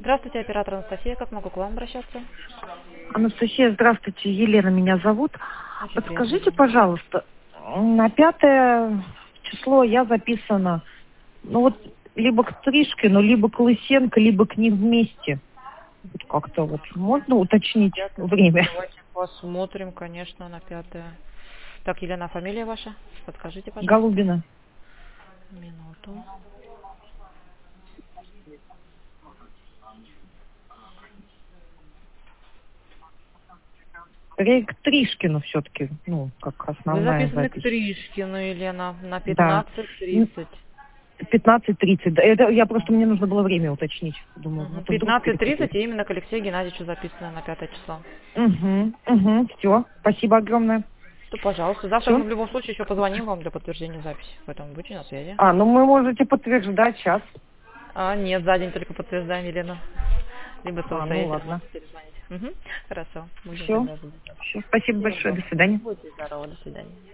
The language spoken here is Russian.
Здравствуйте, оператор Анастасия. Как могу к вам обращаться? Анастасия, здравствуйте, Елена меня зовут. Очень приятно, Подскажите, Елена. пожалуйста, на 5 число я записана, ну вот, либо к Тришкину, либо к Лысенко, либо к ним вместе. Вот как-то вот можно уточнить время? Давайте посмотрим, конечно, на 5. Так, Елена, фамилия ваша? Подскажите, пожалуйста. Голубина. Минуту. К Тришкину все-таки, ну, как Вы основная записаны к запись. Тришкину, Елена, на Да. 15:30. 15:30. Да, это я просто, мне нужно было время уточнить. Думаю, а то вдруг 15:30 перепутаю. и именно к Алексею Геннадьевичу записано на 5 число. Все. Спасибо огромное. То, пожалуйста. Завтра Все. мы в любом случае еще позвоним вам для подтверждения записи. Поэтому будьте на связи. Ну вы можете подтверждать сейчас. Нет, за день только подтверждаем, Елена. Либо Ну самостоятельно ладно. можете перезвонить. Хорошо. Будем Все. тогда ждать. Все. Спасибо Всего большое. До доброго. свидания. Будьте здоровы. До свидания.